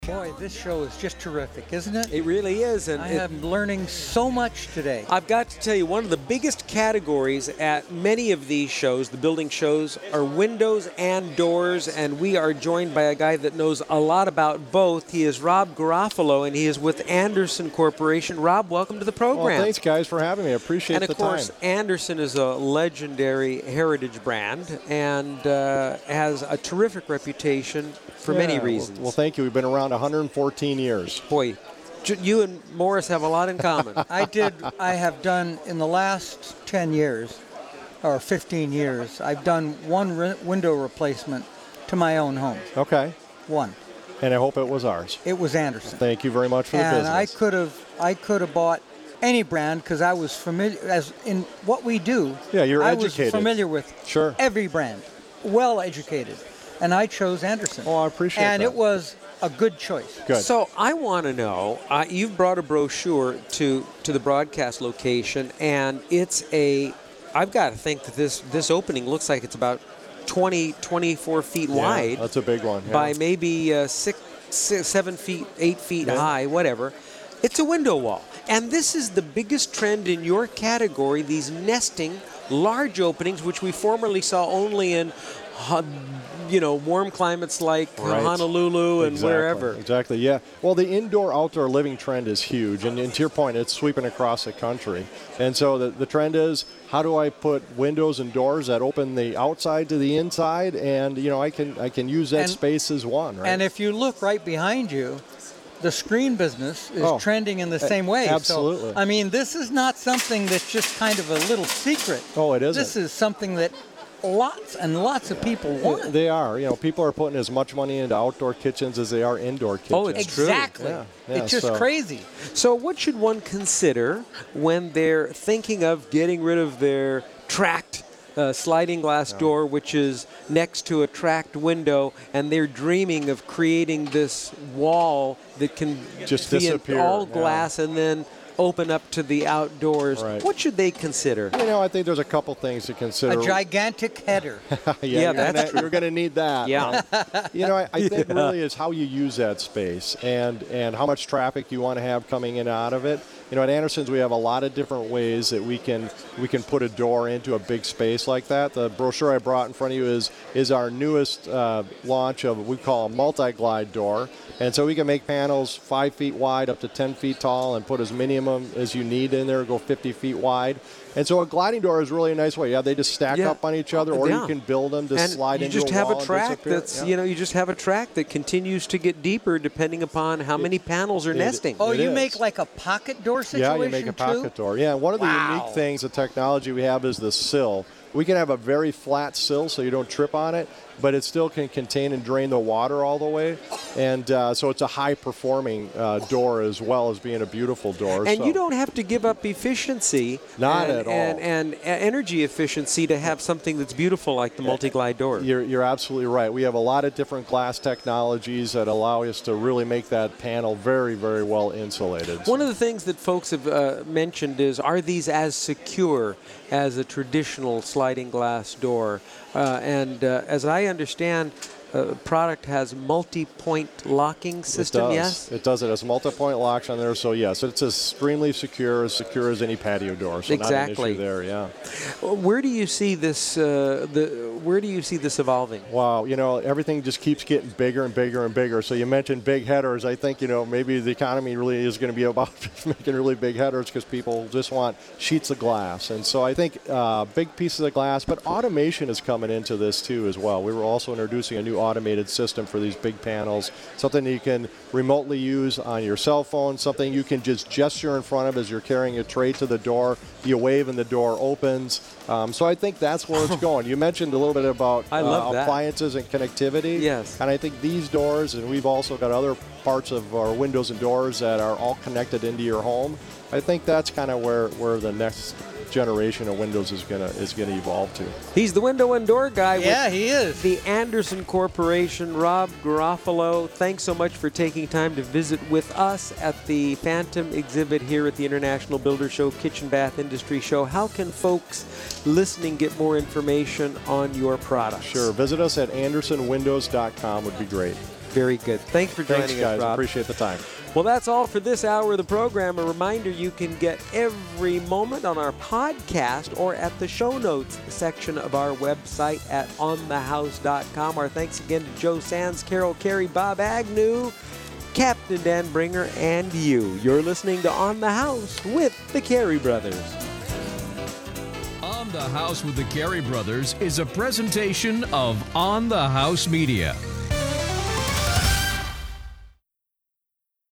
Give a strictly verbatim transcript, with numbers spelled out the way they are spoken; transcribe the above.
Boy, this show is just terrific, isn't it? It really is. And I it, am learning so much today. I've got to tell you, one of the biggest categories at many of these shows, the building shows, are windows and doors, and we are joined by a guy that knows a lot about both. He is Rob Garofalo, and he is with Andersen Corporation. Rob, welcome to the program. Well, thanks, guys, for having me. I appreciate the time. And, of course, Andersen is a legendary heritage brand and uh, has a terrific reputation for yeah, many reasons. Well, well, thank you. We've been around one hundred fourteen years. Boy, you and Morris have a lot in common. I did, I have done in the last ten years, or fifteen years, I've done one re- window replacement to my own home. Okay. One. And I hope it was ours. It was Andersen. Thank you very much for the and business. I could have, I could have bought any brand because I was familiar, as in what we do. Yeah, you're I educated. was familiar with Sure. every brand, well educated. And I chose Andersen. Oh, I appreciate and that. And it was a good choice. Good. So I want to know, uh, you've brought a brochure to, to the broadcast location, and it's a, I've got to think that this, this opening looks like it's about twenty, twenty-four feet yeah, wide. That's a big one. Yeah. By maybe uh, six, six, seven feet, eight feet yeah. high, whatever. It's a window wall. And this is the biggest trend in your category, these nesting large openings, which we formerly saw only in you know, warm climates like right. Honolulu and exactly. wherever. Exactly, yeah. Well, the indoor-outdoor living trend is huge, and, and to your point, it's sweeping across the country. And so the, the trend is, how do I put windows and doors that open the outside to the inside, and, you know, I can I can use that and, space as one, right? And if you look right behind you, the screen business is oh, trending in the same way. Absolutely. So, I mean, this is not something that's just kind of a little secret. Oh, it isn't. This is something that lots and lots of people want. They are. You know, people are putting as much money into outdoor kitchens as they are indoor kitchens. Oh, it's true. Exactly. Yeah, yeah, it's just so. crazy. So what should one consider when they're thinking of getting rid of their tracked uh, sliding glass yeah. door, which is next to a tracked window, and they're dreaming of creating this wall that can just be disappear. all yeah. glass and then open up to the outdoors. Right. What should they consider? You know, I think there's a couple things to consider. A gigantic header. yeah, yeah you're that's gonna, you're going to need that. Yeah. Right? You know, I, I think yeah. really is how you use that space and, and how much traffic you want to have coming in and out of it. You know, at Andersen's we have a lot of different ways that we can we can put a door into a big space like that. The brochure I brought in front of you is is our newest uh, launch of what we call a multi-glide door. And so we can make panels five feet wide up to ten feet tall and put as minimum as you need in there, go fifty feet wide. And so a gliding door is really a nice way. Yeah, they just stack yeah. up on each other, or yeah. you can build them to and slide you into just a have wall a track and disappear. that's yeah. you know you just have a track that continues to get deeper depending upon how many panels are it, nesting. Oh, it you is. make like a pocket door situation Yeah, you make a pocket too? door. Yeah, one of the Wow. unique things, the technology we have is the sill. We can have a very flat sill so you don't trip on it, but it still can contain and drain the water all the way. And uh, so it's a high-performing uh, door as well as being a beautiful door. And so. you don't have to give up efficiency Not and, at all. And, and energy efficiency to have something that's beautiful like the multi-glide door. You're, you're absolutely right. We have a lot of different glass technologies that allow us to really make that panel very, very well insulated. One of the things that folks have uh, mentioned is, are these as secure as a traditional sliding glass door? Uh, and uh, as I understand, uh, product has multi-point locking system, it does. yes? It does. It has multi-point locks on there, so yes, it's extremely secure, as secure as any patio door. So exactly. Not an issue there, yeah. Where do you see this? Uh, the where do you see this evolving? Wow, you know, everything just keeps getting bigger and bigger and bigger. So you mentioned big headers. I think, you know, maybe the economy really is going to be about making really big headers because people just want sheets of glass. And so I think uh, big pieces of glass, but automation is coming into this too as well. We were also introducing a new automated system for these big panels, something that you can remotely use on your cell phone, something you can just gesture in front of as you're carrying a tray to the door. You wave and the door opens. Um, so I think that's where it's going. You mentioned a little bit about I love uh, appliances and connectivity. Yes. And I think these doors, and we've also got other parts of our windows and doors that are all connected into your home. I think that's kind of where, where the next generation of windows is gonna is gonna evolve to. He's the window and door guy. Yeah, with he is. The Andersen Corporation. Rob Garofalo, thanks so much for taking time to visit with us at the Phantom exhibit here at the International Builder Show, Kitchen Bath Industry Show. How can folks listening get more information on your products? Sure, visit us at andersen windows dot com would be great. Very good. Thanks for joining Thanks, guys. us, Rob. Appreciate the time. Well, that's all for this hour of the program. A reminder, you can get every moment on our podcast or at the show notes section of our website at on the house dot com. Our thanks again to Joe Sands, Carol Carey, Bob Agnew, Captain Dan Bringer, and you. You're listening to On the House with the Carey Brothers. On the House with the Carey Brothers is a presentation of On the House Media.